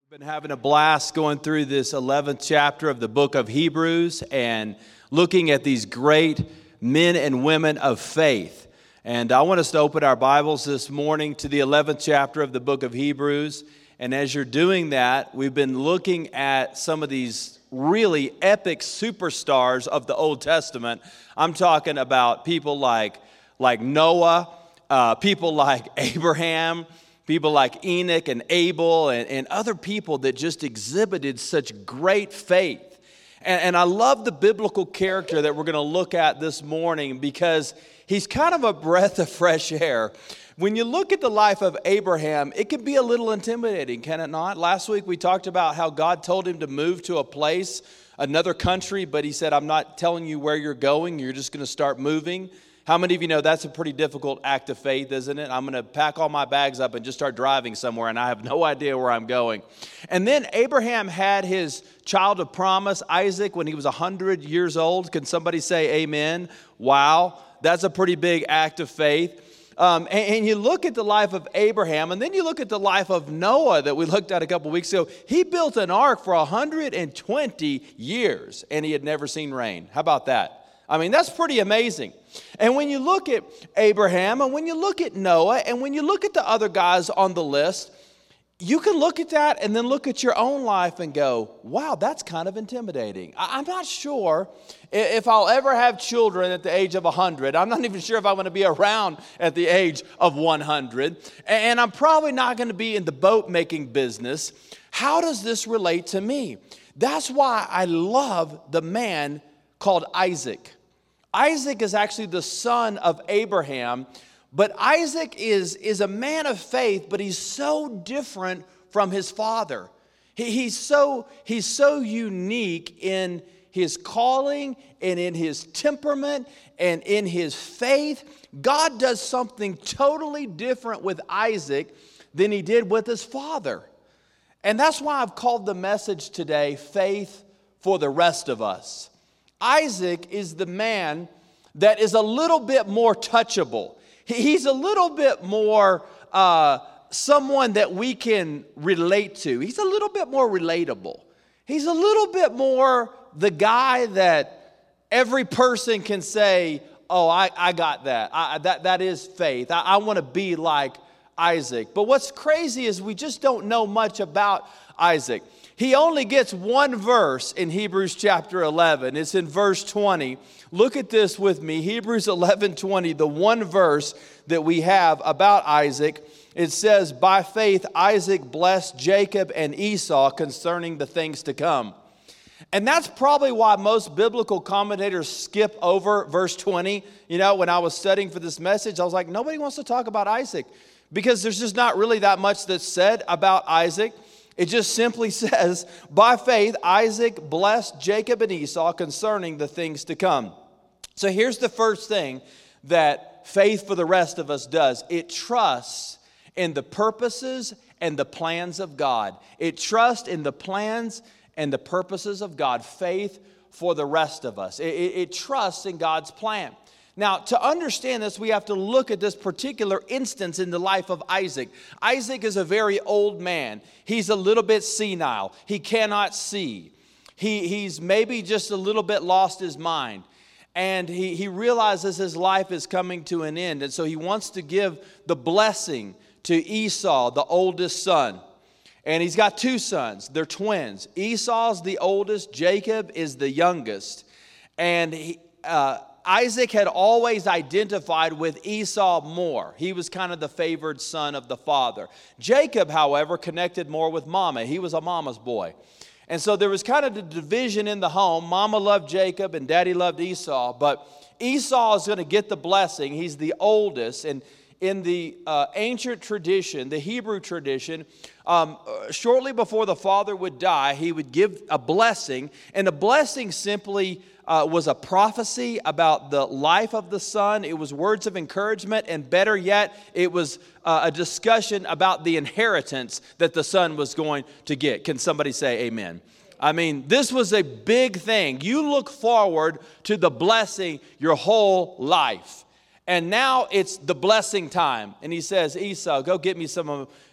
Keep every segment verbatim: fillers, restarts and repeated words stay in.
Been having a blast going through this eleventh chapter of the book of Hebrews and looking at these great men and women of faith. And I want us to open our Bibles this morning to the eleventh chapter of the book of Hebrews. And as you're doing that, we've been looking at some of these really epic superstars of the Old Testament. I'm talking about people like, like Noah, uh, people like Abraham, people like Enoch and Abel and, and other people that just exhibited such great faith. And, and I love the biblical character that we're going to look at this morning because he's kind of a breath of fresh air. When you look at the life of Abraham, it can be a little intimidating, can it not? Last week we talked about how God told him to move to a place, another country, but he said, I'm not telling you where you're going, you're just going to start moving. How many of you know that's a pretty difficult act of faith, isn't it? I'm going to pack all my bags up and just start driving somewhere, and I have no idea where I'm going. And then Abraham had his child of promise, Isaac, when he was one hundred years old. Can somebody say amen? Wow, that's a pretty big act of faith. Um, and, and you look at the life of Abraham, and then you look at the life of Noah that we looked at a couple weeks ago. He built an ark for one hundred twenty years, and he had never seen rain. How about that? I mean, that's pretty amazing. And when you look at Abraham and when you look at Noah and when you look at the other guys on the list, you can look at that and then look at your own life and go, wow, that's kind of intimidating. I'm not sure if I'll ever have children at the age of one hundred. I'm not even sure if I'm going to be around at the age of one hundred. And I'm probably not going to be in the boat making business. How does this relate to me? That's why I love the man called Isaac. Isaac is actually the son of Abraham, but Isaac is, is a man of faith, but he's so different from his father. He, he's so, he's so unique in his calling and in his temperament and in his faith. God does something totally different with Isaac than he did with his father. And that's why I've called the message today, Faith for the Rest of Us. Isaac is the man that is a little bit more touchable. He's a little bit more uh, someone that we can relate to. He's a little bit more relatable. He's a little bit more the guy that every person can say, oh, I, I got that. I, that. That is faith. I, I want to be like Isaac. But what's crazy is we just don't know much about Isaac. He only gets one verse in Hebrews chapter eleven. It's in verse twenty. Look at this with me. Hebrews eleven twenty, the one verse that we have about Isaac. It says, by faith Isaac blessed Jacob and Esau concerning the things to come. And that's probably why most biblical commentators skip over verse twenty. You know, when I was studying for this message, I was like, nobody wants to talk about Isaac because there's just not really that much that's said about Isaac. It just simply says, by faith, Isaac blessed Jacob and Esau concerning the things to come. So here's the first thing that faith for the rest of us does. It trusts in the purposes and the plans of God. It trusts in the plans and the purposes of God. Faith for the rest of us. It, it, it trusts in God's plan. Now, to understand this, we have to look at this particular instance in the life of Isaac. Isaac is a very old man. He's a little bit senile. He cannot see. He, he's maybe just a little bit lost his mind. And he, he realizes his life is coming to an end. And so he wants to give the blessing to Esau, the oldest son. And he's got two sons. They're twins. Esau's the oldest. Jacob is the youngest. And he... Uh, Isaac had always identified with Esau more. He was kind of the favored son of the father. Jacob, however, connected more with mama. He was a mama's boy. And so there was kind of the division in the home. Mama loved Jacob and daddy loved Esau. But Esau is going to get the blessing. He's the oldest. And in the uh, ancient tradition, the Hebrew tradition, um, shortly before the father would die, he would give a blessing. And a blessing simply Uh, was a prophecy about the life of the son. It was words of encouragement, and better yet, it was uh, a discussion about the inheritance that the son was going to get. Can somebody say amen? I mean, this was a big thing. You look forward to the blessing your whole life. And now it's the blessing time. And he says, Esau, go get me some of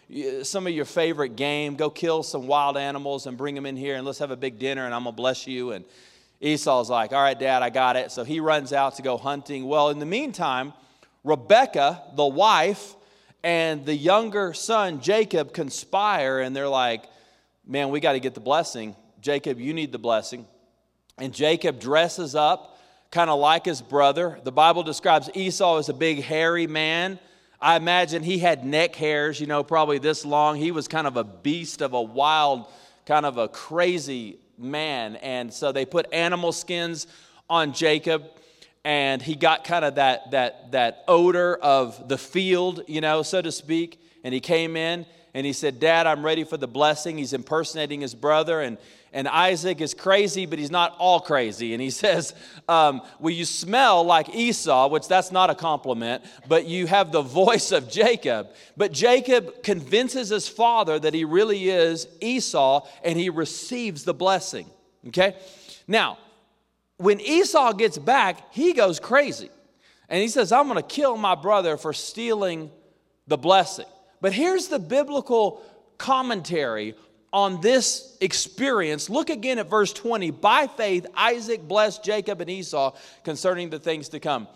some of your favorite game. Go kill some wild animals and bring them in here and let's have a big dinner and I'm going to bless you. And Esau's like, all right, Dad, I got it. So he runs out to go hunting. Well, in the meantime, Rebekah, the wife, and the younger son, Jacob, conspire. And they're like, man, we got to get the blessing. Jacob, you need the blessing. And Jacob dresses up kind of like his brother. The Bible describes Esau as a big, hairy man. I imagine he had neck hairs, you know, probably this long. He was kind of a beast of a wild, kind of a crazy man. And so they put animal skins on Jacob, and he got kind of that that that odor of the field, you know, so to speak. And he came in and he said, Dad, I'm ready for the blessing. He's impersonating his brother. And And Isaac is crazy, but he's not all crazy. And he says, um, well, you smell like Esau, which that's not a compliment, but you have the voice of Jacob. But Jacob convinces his father that he really is Esau, and he receives the blessing. Okay? Now, when Esau gets back, he goes crazy. And he says, I'm going to kill my brother for stealing the blessing. But here's the biblical commentary on this experience. Look again at verse twenty. By faith, Isaac blessed Jacob and Esau concerning the things to come.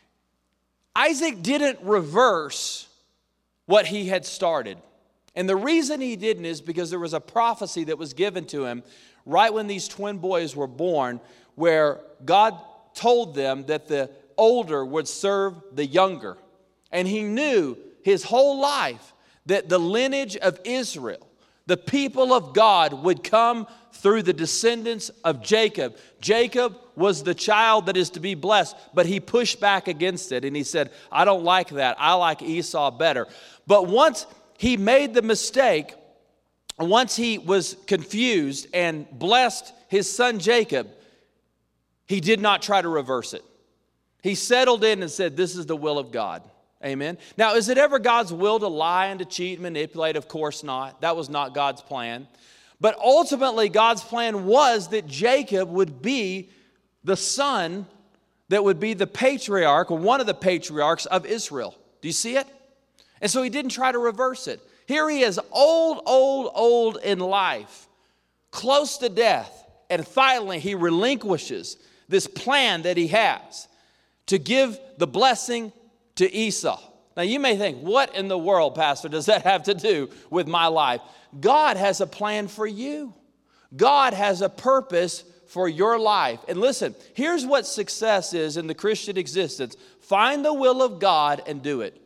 Isaac didn't reverse what he had started. And the reason he didn't is because there was a prophecy that was given to him right when these twin boys were born, where God told them that the older would serve the younger. And he knew his whole life that the lineage of Israel, the people of God, would come through the descendants of Jacob. Jacob was the child that is to be blessed, but he pushed back against it. And he said, I don't like that. I like Esau better. But once he made the mistake, once he was confused and blessed his son Jacob, he did not try to reverse it. He settled in and said, this is the will of God. Amen. Now, is it ever God's will to lie and to cheat and manipulate? Of course not. That was not God's plan. But ultimately, God's plan was that Jacob would be the son that would be the patriarch, or one of the patriarchs of Israel. Do you see it? And so he didn't try to reverse it. Here he is, old, old, old in life, close to death. And finally, he relinquishes this plan that he has to give the blessing to Esau. Now you may think, what in the world, Pastor, does that have to do with my life? God has a plan for you. God has a purpose for your life. And listen, here's what success is in the Christian existence. Find the will of God and do it.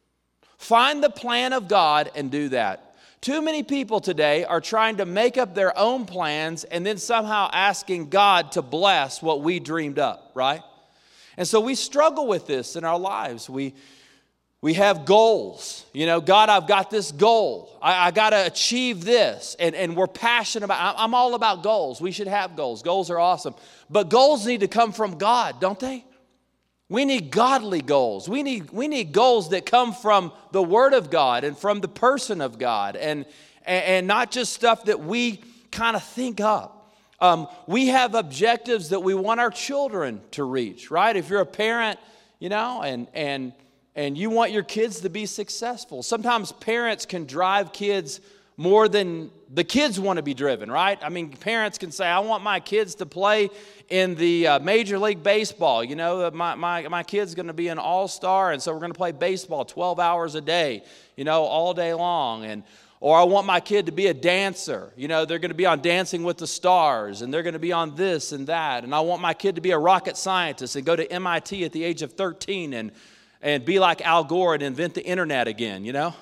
Find the plan of God and do that. Too many people today are trying to make up their own plans and then somehow asking God to bless what we dreamed up, right? And so we struggle with this in our lives. We we have goals. You know, God, I've got this goal. I, I got to achieve this. And, and we're passionate about, I'm all about goals. We should have goals. Goals are awesome. But goals need to come from God, don't they? We need godly goals. We need, we need goals that come from the Word of God and from the person of God. And, and, and not just stuff that we kind of think up. Um, we have objectives that we want our children to reach, right? If you're a parent, you know, and and and you want your kids to be successful. Sometimes parents can drive kids more than the kids want to be driven, right? I mean, parents can say, I want my kids to play in the uh, Major League Baseball. You know, my, my, my kid's going to be an all-star, and so we're going to play baseball twelve hours a day, you know, all day long. And Or I want my kid to be a dancer. You know, they're going to be on Dancing with the Stars, and they're going to be on this and that. And I want my kid to be a rocket scientist and go to M I T at the age of thirteen and, and be like Al Gore and invent the internet again, you know?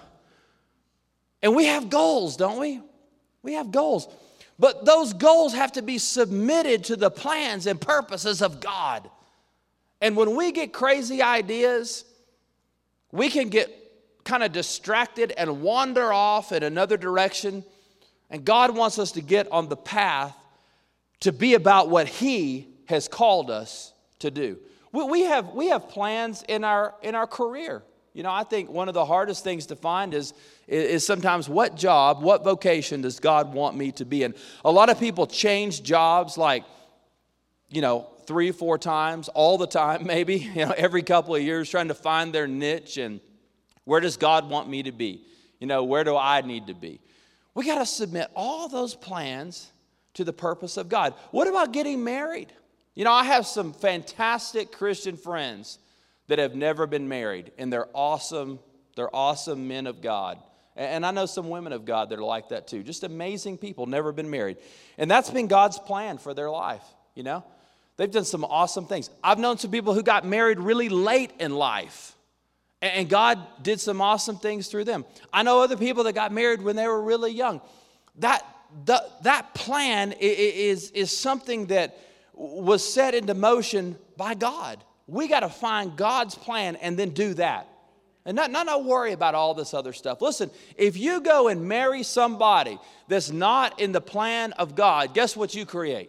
And we have goals, don't we? We have goals. But those goals have to be submitted to the plans and purposes of God. And when we get crazy ideas, we can get kind of distracted and wander off in another direction. And God wants us to get on the path to be about what He has called us to do. We, we have we have plans in our in our career. You know, I think one of the hardest things to find is, is sometimes what job, what vocation does God want me to be in? A lot of people change jobs like, you know, three, four times, all the time maybe, you know, every couple of years trying to find their niche and where does God want me to be? You know, where do I need to be? We got to submit all those plans to the purpose of God. What about getting married? You know, I have some fantastic Christian friends that have never been married, and they're awesome. They're awesome men of God. And I know some women of God that are like that too. Just amazing people, never been married. And that's been God's plan for their life, you know. They've done some awesome things. I've known some people who got married really late in life, and God did some awesome things through them. I know other people that got married when they were really young. That, the, that plan is, is something that was set into motion by God. We got to find God's plan and then do that. And not, not, not worry about all this other stuff. Listen, if you go and marry somebody that's not in the plan of God, guess what you create?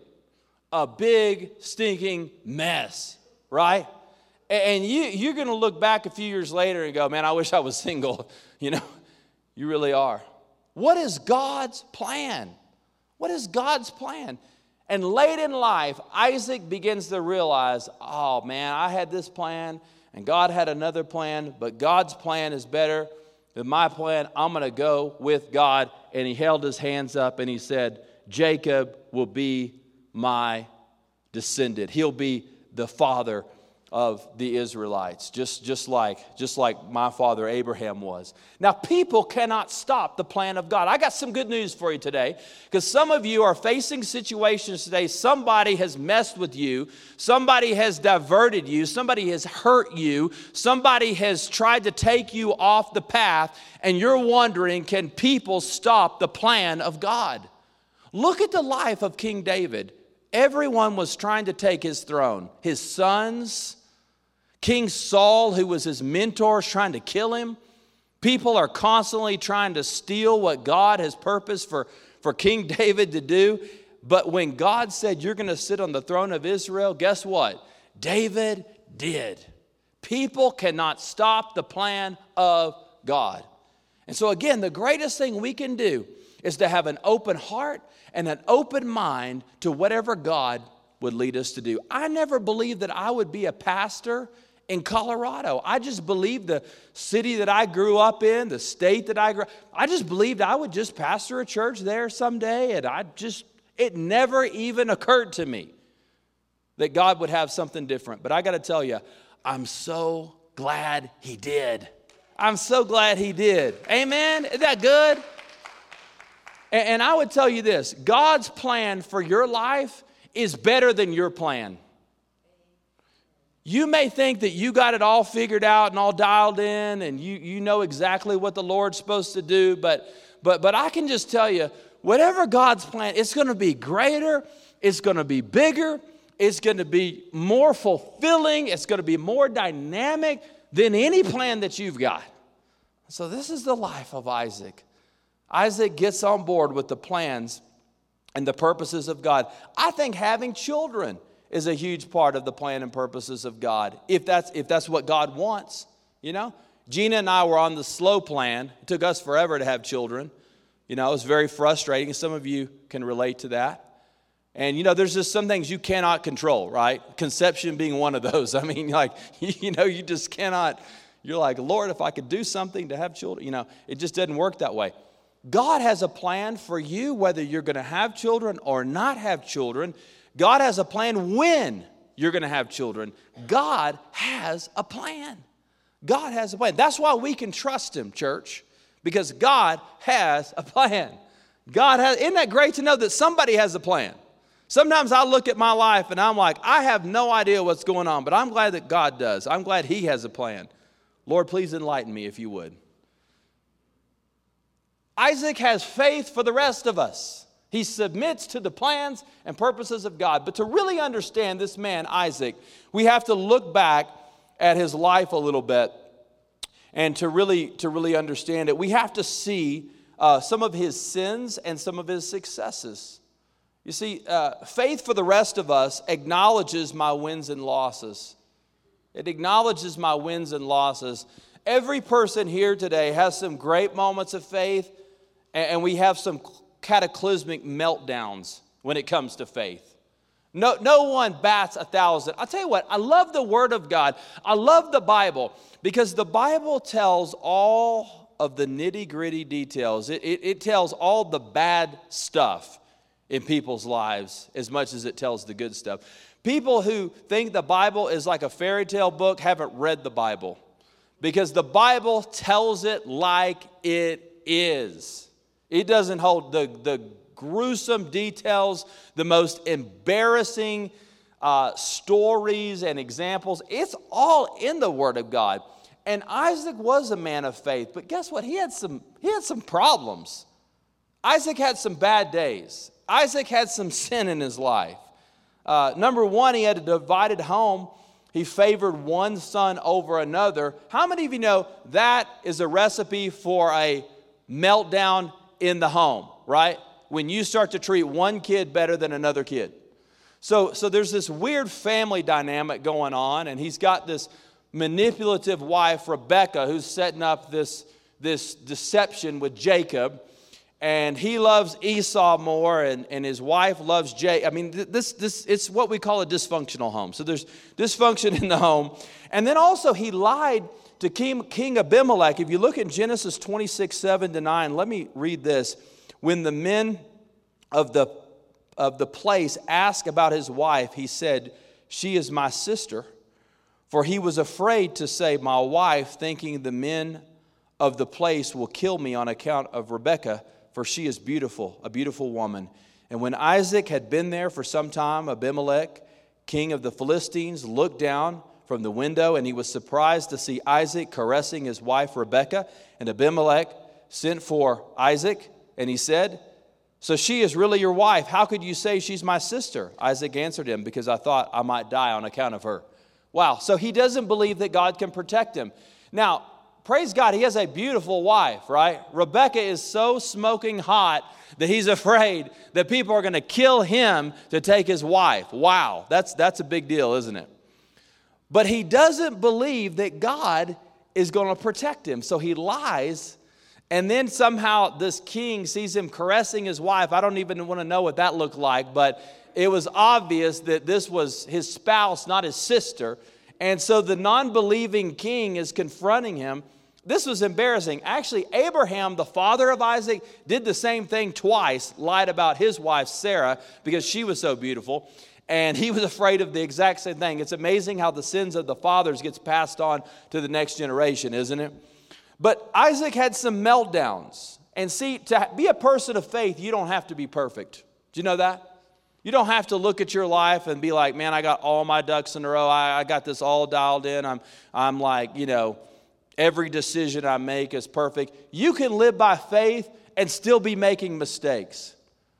A big, stinking mess, right? And you, you're going to look back a few years later and go, man, I wish I was single. You know, you really are. What is God's plan? What is God's plan? And late in life, Isaac begins to realize, oh, man, I had this plan, and God had another plan, but God's plan is better than my plan. I'm going to go with God. And he held his hands up and he said, Jacob will be my descendant. He'll be the father of the Israelites, just, just, like, just like my father Abraham was. Now, people cannot stop the plan of God. I got some good news for you today, because some of you are facing situations today. Somebody has messed with you. Somebody has diverted you. Somebody has hurt you. Somebody has tried to take you off the path, and you're wondering, can people stop the plan of God? Look at the life of King David. Everyone was trying to take his throne. His sons, King Saul, who was his mentor, is trying to kill him. People are constantly trying to steal what God has purposed for, for King David to do. But when God said, you're going to sit on the throne of Israel, guess what? David did. People cannot stop the plan of God. And so again, the greatest thing we can do is to have an open heart and an open mind to whatever God would lead us to do. I never believed that I would be a pastor in Colorado. I just believed the city that I grew up in, the state that I grew up, I just believed I would just pastor a church there someday. And I just, it never even occurred to me that God would have something different. But I got to tell you, I'm so glad he did. I'm so glad he did. Amen? Isn't that good? And, and I would tell you this, God's plan for your life is better than your plan. You may think that you got it all figured out and all dialed in and you, you know exactly what the Lord's supposed to do, but, but, but I can just tell you, whatever God's plan, it's going to be greater, it's going to be bigger, it's going to be more fulfilling, it's going to be more dynamic than any plan that you've got. So this is the life of Isaac. Isaac gets on board with the plans and the purposes of God. I think having children is a huge part of the plan and purposes of God, if that's if that's what God wants, you know. Gina and I were on the slow plan. It took us forever to have children. You know, it was very frustrating. Some of you can relate to that. And, you know, there's just some things you cannot control, right? Conception being one of those. I mean, like, you know, you just cannot. You're like, Lord, if I could do something to have children, you know, it just doesn't work that way. God has a plan for you, whether you're going to have children or not have children. God has a plan when you're going to have children. God has a plan. God has a plan. That's why we can trust him, church, because God has a plan. God has, isn't that great to know that somebody has a plan? Sometimes I look at my life and I'm like, I have no idea what's going on, but I'm glad that God does. I'm glad he has a plan. Lord, please enlighten me if you would. Isaac has faith for the rest of us. He submits to the plans and purposes of God. But to really understand this man, Isaac, we have to look back at his life a little bit. And to really, to really understand it, we have to see uh, some of his sins and some of his successes. You see, uh, faith for the rest of us acknowledges my wins and losses. It acknowledges my wins and losses. Every person here today has some great moments of faith, and, and we have some cataclysmic meltdowns when it comes to faith. No, no one bats a thousand. I'll tell you what, I love the Word of God. I love the Bible because the Bible tells all of the nitty-gritty details. It, it, it tells all the bad stuff in people's lives as much as it tells the good stuff. People who think the Bible is like a fairy tale book haven't read the Bible, because the Bible tells it like it is. It doesn't hold the, the gruesome details, the most embarrassing uh, stories and examples. It's all in the Word of God. And Isaac was a man of faith, but guess what? He had some, he had some problems. Isaac had some bad days. Isaac had some sin in his life. Uh, number one, he had a divided home. He favored one son over another. How many of you know that is a recipe for a meltdown in the home, right? When you start to treat one kid better than another kid. So, so there's this weird family dynamic going on, and he's got this manipulative wife, Rebecca, who's setting up this, this deception with Jacob. And he loves Esau more, and, and his wife loves Jacob. I mean, this, this, it's what we call a dysfunctional home. So there's dysfunction in the home. And then also he lied to King, King Abimelech. If you look at Genesis twenty-six, seven to nine, let me read this. When the men of the, of the place asked about his wife, he said, "She is my sister." For he was afraid to say, "My wife," thinking the men of the place will kill me on account of Rebekah, for she is beautiful, a beautiful woman. And when Isaac had been there for some time, Abimelech, king of the Philistines, looked down from the window, and he was surprised to see Isaac caressing his wife Rebekah. And Abimelech sent for Isaac, and he said, "So she is really your wife. How could you say she's my sister?" Isaac answered him, "Because I thought I might die on account of her." Wow, so he doesn't believe that God can protect him. Now, praise God, he has a beautiful wife, right? Rebecca is so smoking hot that he's afraid that people are going to kill him to take his wife. Wow, that's, that's a big deal, isn't it? But he doesn't believe that God is going to protect him, so he lies. And then somehow this king sees him caressing his wife. I don't even want to know what that looked like, but it was obvious that this was his spouse, not his sister. And so the non-believing king is confronting him. This was embarrassing. Actually, Abraham, the father of Isaac, did the same thing twice, lied about his wife, Sarah, because she was so beautiful. And he was afraid of the exact same thing. It's amazing how the sins of the fathers gets passed on to the next generation, isn't it? But Isaac had some meltdowns. And see, to be a person of faith, you don't have to be perfect. Do you know that? You don't have to look at your life and be like, "Man, I got all my ducks in a row. I, I got this all dialed in. I'm, I'm like, you know, every decision I make is perfect." You can live by faith and still be making mistakes.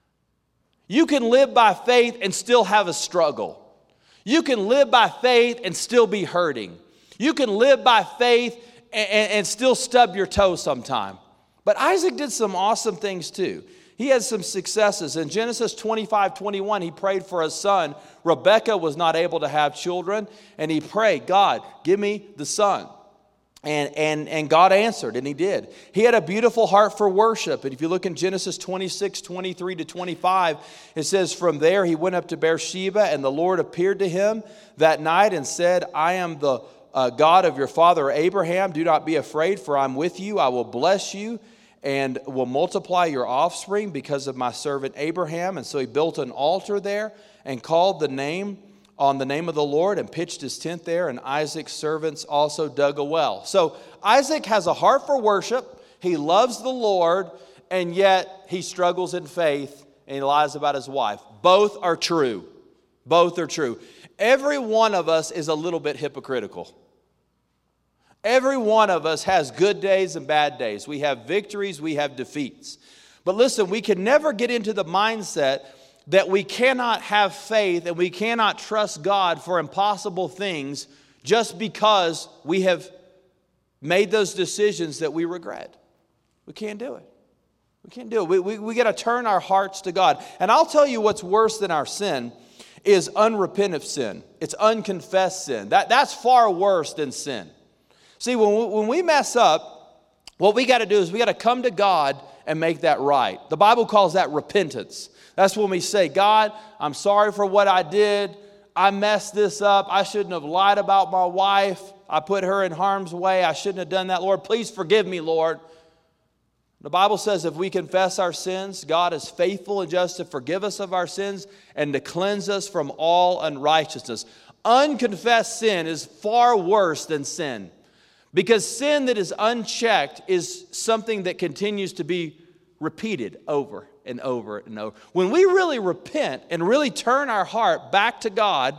You can live by faith and still have a struggle. You can live by faith and still be hurting. You can live by faith and, and, and still stub your toe sometime. But Isaac did some awesome things too. He had some successes. In Genesis twenty-five, twenty-one, he prayed for a son. Rebekah was not able to have children, and he prayed, "God, give me the son." And, and, and God answered, and he did. He had a beautiful heart for worship. And if you look in Genesis twenty-six, twenty-three to twenty-five, it says, "From there he went up to Beersheba, and the Lord appeared to him that night and said, I am the uh, God of your father Abraham. Do not be afraid, for I'm with you. I will bless you and will multiply your offspring because of my servant Abraham." And so he built an altar there and called the name on the name of the Lord and pitched his tent there. And Isaac's servants also dug a well. So Isaac has a heart for worship. He loves the Lord, and yet he struggles in faith and he lies about his wife. Both are true. Both are true. Every one of us is a little bit hypocritical. Every one of us has good days and bad days. We have victories, we have defeats. But listen, we can never get into the mindset that we cannot have faith and we cannot trust God for impossible things just because we have made those decisions that we regret. We can't do it. We can't do it. We, we, we got to turn our hearts to God. And I'll tell you what's worse than our sin is unrepentant sin. It's unconfessed sin. That, that's far worse than sin. See, when we, when we mess up, what we got to do is we got to come to God and make that right. The Bible calls that repentance. That's when we say, "God, I'm sorry for what I did. I messed this up. I shouldn't have lied about my wife. I put her in harm's way. I shouldn't have done that. Lord, please forgive me, Lord." The Bible says if we confess our sins, God is faithful and just to forgive us of our sins and to cleanse us from all unrighteousness. Unconfessed sin is far worse than sin, because sin that is unchecked is something that continues to be repeated over and over and over. When we really repent and really turn our heart back to God,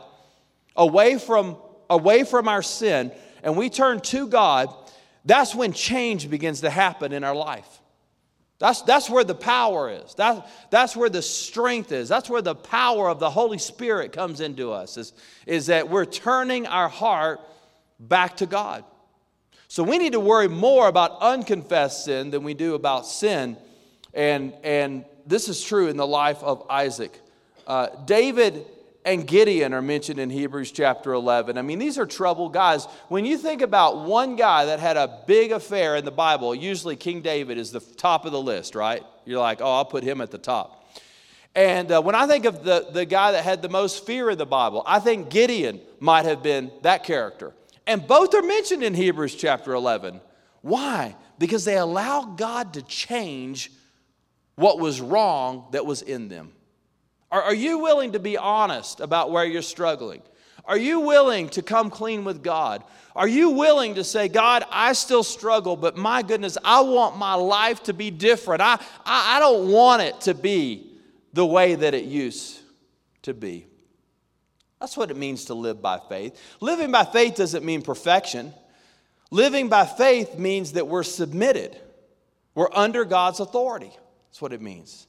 away from, away from our sin, and we turn to God, that's when change begins to happen in our life. That's, that's where the power is. That, that's where the strength is. That's where the power of the Holy Spirit comes into us, is, is that we're turning our heart back to God. So we need to worry more about unconfessed sin than we do about sin. And, and this is true in the life of Isaac. Uh, David and Gideon are mentioned in Hebrews chapter eleven. I mean, these are troubled guys. When you think about one guy that had a big affair in the Bible, usually King David is the top of the list, right? You're like, oh, I'll put him at the top. And uh, when I think of the, the guy that had the most fear in the Bible, I think Gideon might have been that character. And both are mentioned in Hebrews chapter eleven. Why? Because they allow God to change what was wrong that was in them. Are, are you willing to be honest about where you're struggling? Are you willing to come clean with God? Are you willing to say, God, I still struggle, but my goodness, I want my life to be different. I, I, I don't want it to be the way that it used to be. That's what it means to live by faith. Living by faith doesn't mean perfection. Living by faith means that we're submitted. We're under God's authority. That's what it means.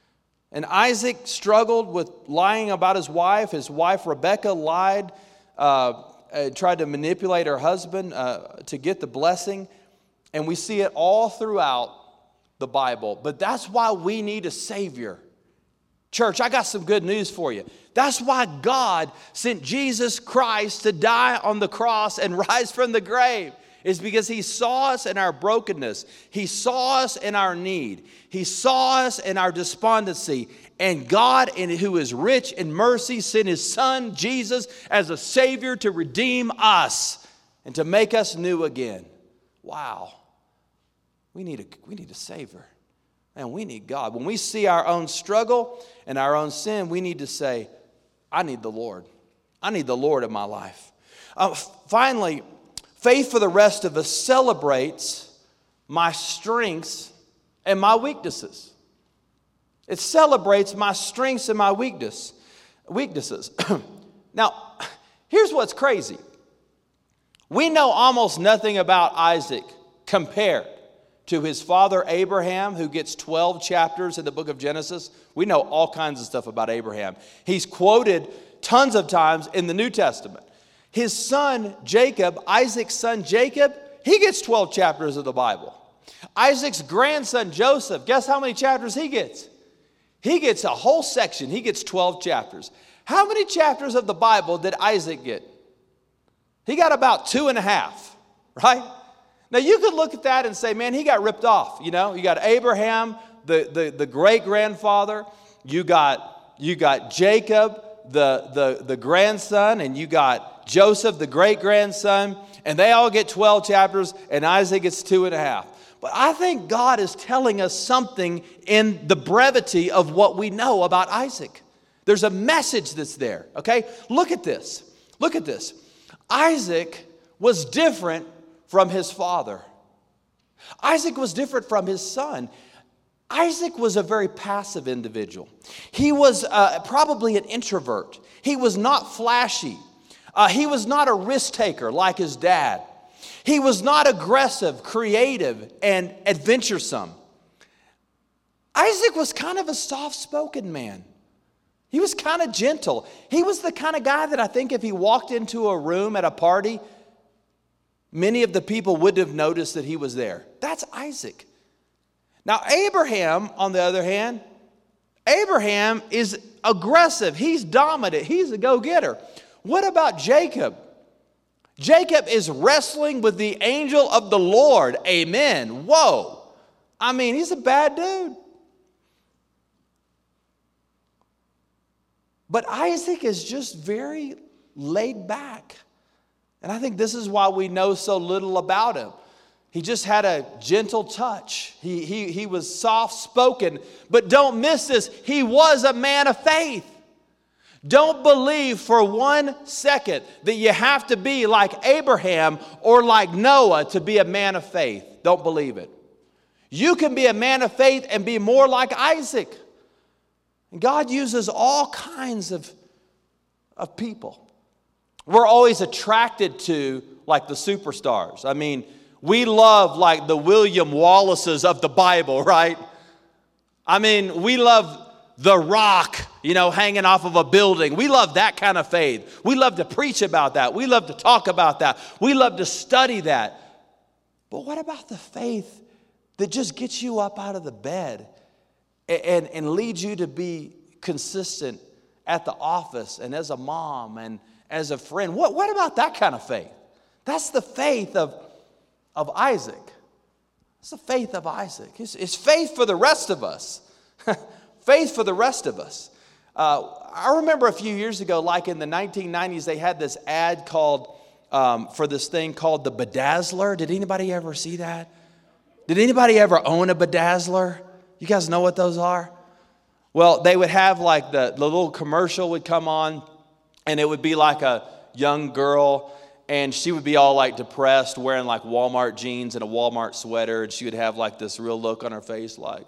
And Isaac struggled with lying about his wife. His wife Rebekah lied, uh, uh, tried to manipulate her husband uh, to get the blessing. And we see it all throughout the Bible. But that's why we need a Savior. Church, I got some good news for you. That's why God sent Jesus Christ to die on the cross and rise from the grave. Is because He saw us in our brokenness. He saw us in our need. He saw us in our despondency. And God, who is rich in mercy, sent His Son, Jesus, as a Savior to redeem us and to make us new again. Wow. We need a, we need a Savior. Man, we need God. When we see our own struggle and our own sin, we need to say, I need the Lord. I need the Lord in my life. Uh, finally, faith for the rest of us celebrates my strengths and my weaknesses. It celebrates my strengths and my weakness, weaknesses. Now, here's what's crazy. We know almost nothing about Isaac compared to his father Abraham, who gets twelve chapters in the book of Genesis. We know all kinds of stuff about Abraham. He's quoted tons of times in the New Testament. His son Jacob, Isaac's son Jacob, he gets twelve chapters of the Bible. Isaac's grandson Joseph, guess how many chapters he gets? He gets a whole section. He gets twelve chapters. How many chapters of the Bible did Isaac get? He got about two and a half, right? Now you could look at that and say, man, he got ripped off. You know, you got Abraham, the, the, the great-grandfather. You got, you got Jacob, the, the, the grandson, and you got Joseph, the great-grandson, and they all get twelve chapters, and Isaac gets two and a half. But I think God is telling us something in the brevity of what we know about Isaac. There's a message that's there, okay? Look at this. Look at this. Isaac was different from his father. Isaac was different from his son. Isaac was a very passive individual. He was uh, probably an introvert. He was not flashy. Uh, he was not a risk taker like his dad. He was not aggressive, creative, and adventuresome. Isaac was kind of a soft-spoken man. He was kind of gentle. He was the kind of guy that I think if he walked into a room at a party, many of the people wouldn't have noticed that he was there. That's Isaac. Now, Abraham, on the other hand, Abraham is aggressive. He's dominant. He's a go-getter. What about Jacob? Jacob is wrestling with the angel of the Lord. Amen. Whoa. I mean, he's a bad dude. But Isaac is just very laid back. And I think this is why we know so little about him. He just had a gentle touch. He, he, he was soft-spoken. But don't miss this. He was a man of faith. Don't believe for one second that you have to be like Abraham or like Noah to be a man of faith. Don't believe it. You can be a man of faith and be more like Isaac. God uses all kinds of, of people. We're always attracted to like the superstars. I mean, we love like the William Wallaces of the Bible, right? I mean, we love The Rock, you know, hanging off of a building. We love that kind of faith. We love to preach about that. We love to talk about that. We love to study that. But what about the faith that just gets you up out of the bed and, and, and leads you to be consistent at the office and as a mom and as a friend? What, what about that kind of faith? That's the faith of, of Isaac. It's the faith of Isaac. It's, it's faith for the rest of us. Faith for the rest of us. Uh, I remember a few years ago, like in the nineteen nineties, they had this ad called, um, for this thing called the Bedazzler. Did anybody ever see that? Did anybody ever own a Bedazzler? You guys know what those are? Well, they would have like the, the little commercial would come on, and it would be like a young girl, and she would be all like depressed, wearing like Walmart jeans and a Walmart sweater, and she would have like this real look on her face like.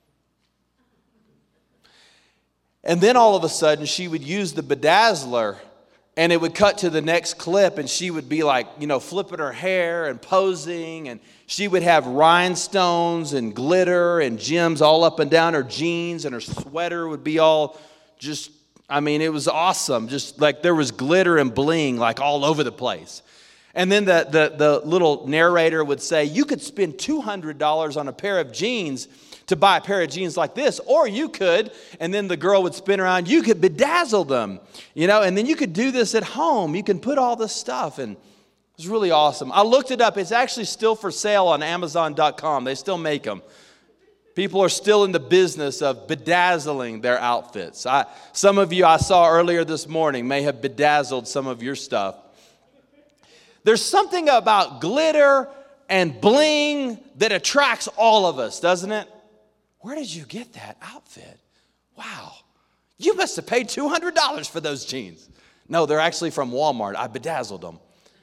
And then all of a sudden, she would use the Bedazzler, and it would cut to the next clip, and she would be like, you know, flipping her hair and posing, and she would have rhinestones and glitter and gems all up and down her jeans, and her sweater would be all just, I mean, it was awesome. Just like there was glitter and bling like all over the place. And then the, the, the little narrator would say, you could spend two hundred dollars on a pair of jeans to buy a pair of jeans like this, or you could, and then the girl would spin around, you could bedazzle them, you know, and then you could do this at home. You can put all this stuff, and it was really awesome. I looked it up. It's actually still for sale on Amazon dot com. They still make them. People are still in the business of bedazzling their outfits. I, some of you I saw earlier this morning may have bedazzled some of your stuff. There's something about glitter and bling that attracts all of us, doesn't it? Where did you get that outfit? Wow. You must have paid two hundred dollars for those jeans. No, they're actually from Walmart. I bedazzled them.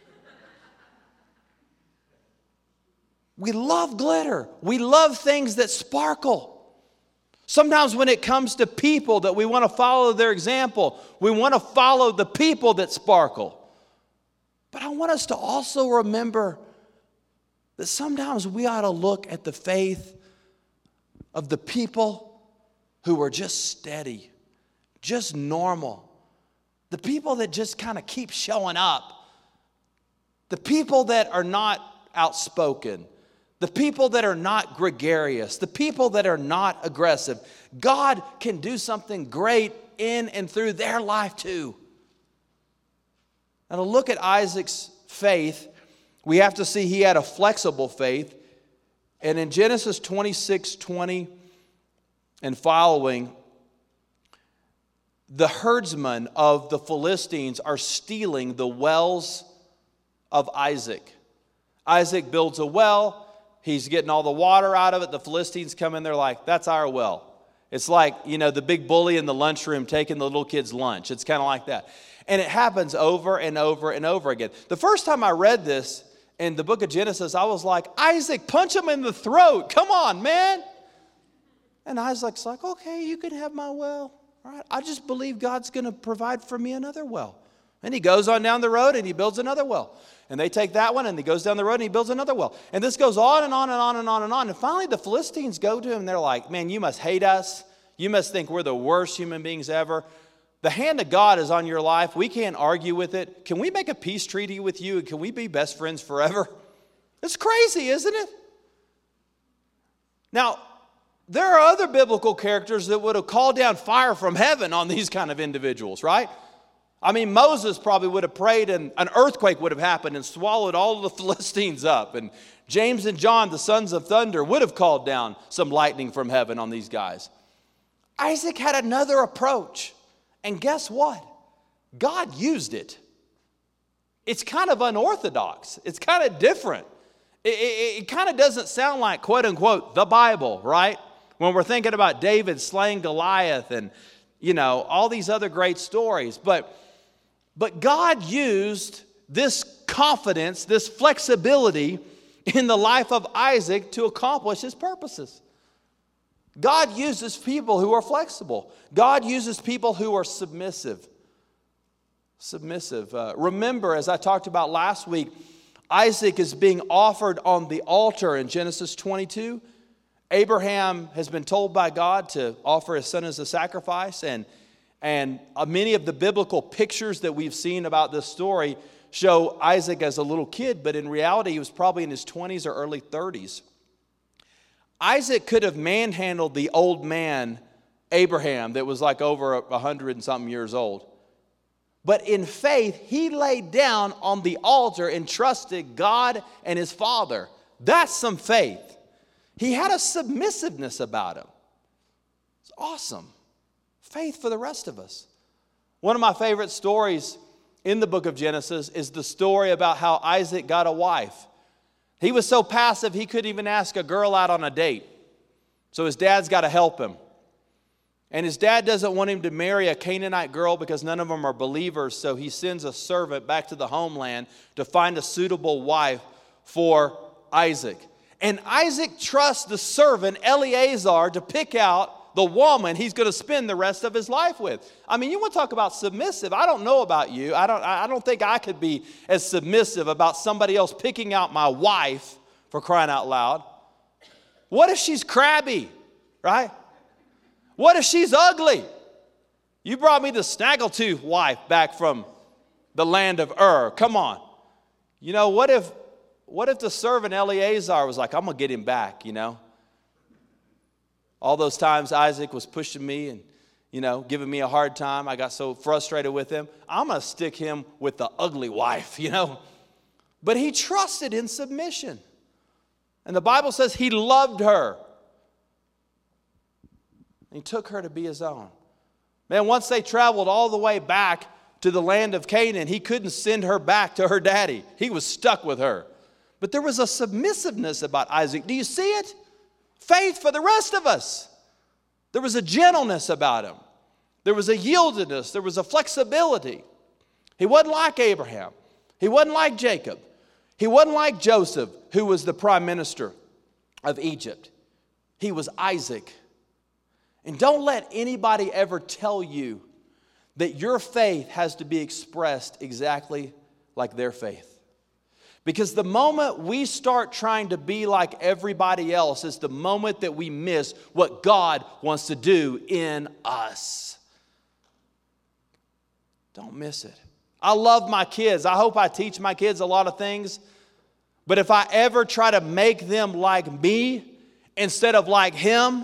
We love glitter. We love things that sparkle. Sometimes when it comes to people that we want to follow their example, we want to follow the people that sparkle. But I want us to also remember that sometimes we ought to look at the faith of the people who are just steady, just normal, the people that just kind of keep showing up, the people that are not outspoken, the people that are not gregarious, the people that are not aggressive. God can do something great in and through their life too. Now, to look at Isaac's faith, we have to see he had a flexible faith. And in Genesis twenty-six twenty and following, the herdsmen of the Philistines are stealing the wells of Isaac. Isaac builds a well. He's getting all the water out of it. The Philistines come in. They're like, that's our well. It's like, you know, the big bully in the lunchroom taking the little kid's lunch. It's kind of like that. And it happens over and over and over again. The first time I read this in the book of Genesis, I was like, Isaac, punch him in the throat. Come on, man. And Isaac's like, okay, you can have my well. All right, I just believe God's going to provide for me another well. And he goes on down the road and he builds another well. And they take that one and he goes down the road and he builds another well. And this goes on and on and on and on and on. And finally the Philistines go to him and they're like, man, you must hate us. You must think we're the worst human beings ever. The hand of God is on your life. We can't argue with it. Can we make a peace treaty with you? And can we be best friends forever? It's crazy, isn't it? Now, there are other biblical characters that would have called down fire from heaven on these kind of individuals, right? I mean, Moses probably would have prayed and an earthquake would have happened and swallowed all of the Philistines up. And James and John, the sons of thunder, would have called down some lightning from heaven on these guys. Isaac had another approach. And guess what? God used it. It's kind of unorthodox. It's kind of different. It, it, it kind of doesn't sound like, quote unquote, the Bible, right? When we're thinking about David slaying Goliath and, you know, all these other great stories. But, but God used this confidence, this flexibility in the life of Isaac to accomplish his purposes. God uses people who are flexible. God uses people who are submissive. Submissive. Uh, remember, as I talked about last week, Isaac is being offered on the altar in Genesis twenty-two. Abraham has been told by God to offer his son as a sacrifice. And, and uh, many of the biblical pictures that we've seen about this story show Isaac as a little kid, but in reality, he was probably in his twenties or early thirties. Isaac could have manhandled the old man, Abraham, that was like over a hundred and something years old. But in faith, he laid down on the altar and trusted God and his father. That's some faith. He had a submissiveness about him. It's awesome. Faith for the rest of us. One of my favorite stories in the book of Genesis is the story about how Isaac got a wife. He was so passive, he couldn't even ask a girl out on a date. So his dad's got to help him. And his dad doesn't want him to marry a Canaanite girl because none of them are believers. So he sends a servant back to the homeland to find a suitable wife for Isaac. And Isaac trusts the servant Eleazar to pick out the woman he's going to spend the rest of his life with. I mean, you want to talk about submissive. I don't know about you. I don't, I don't think I could be as submissive about somebody else picking out my wife, for crying out loud. What if she's crabby, right? What if she's ugly? You brought me the snaggletooth wife back from the land of Ur. Come on. You know, what if what if the servant Eleazar was like, I'm going to get him back, you know? All those times Isaac was pushing me and, you know, giving me a hard time. I got so frustrated with him. I'm going to stick him with the ugly wife, you know? But he trusted in submission. And the Bible says he loved her. He took her to be his own. Man, once they traveled all the way back to the land of Canaan, he couldn't send her back to her daddy. He was stuck with her. But there was a submissiveness about Isaac. Do you see it? Faith for the rest of us. There was a gentleness about him. There was a yieldedness. There was a flexibility. He wasn't like Abraham. He wasn't like Jacob. He wasn't like Joseph, who was the prime minister of Egypt. He was Isaac. And don't let anybody ever tell you that your faith has to be expressed exactly like their faith. Because the moment we start trying to be like everybody else is the moment that we miss what God wants to do in us. Don't miss it. I love my kids. I hope I teach my kids a lot of things. But if I ever try to make them like me instead of like him,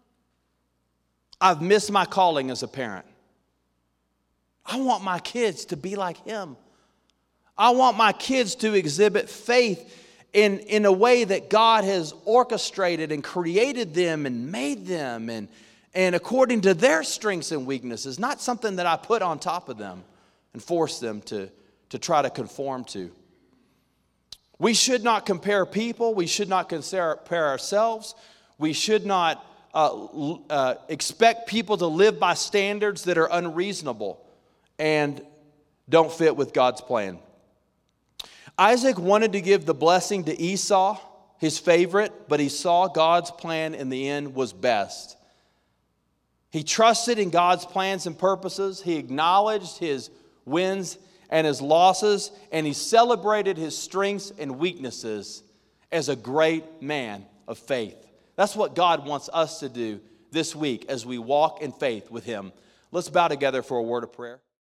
I've missed my calling as a parent. I want my kids to be like him. I want my kids to exhibit faith in, in a way that God has orchestrated and created them and made them and, and according to their strengths and weaknesses, not something that I put on top of them and force them to, to try to conform to. We should not compare people. We should not compare ourselves. We should not uh, uh, expect people to live by standards that are unreasonable and don't fit with God's plan. Isaac wanted to give the blessing to Esau, his favorite, but he saw God's plan in the end was best. He trusted in God's plans and purposes. He acknowledged his wins and his losses, and he celebrated his strengths and weaknesses as a great man of faith. That's what God wants us to do this week as we walk in faith with him. Let's bow together for a word of prayer.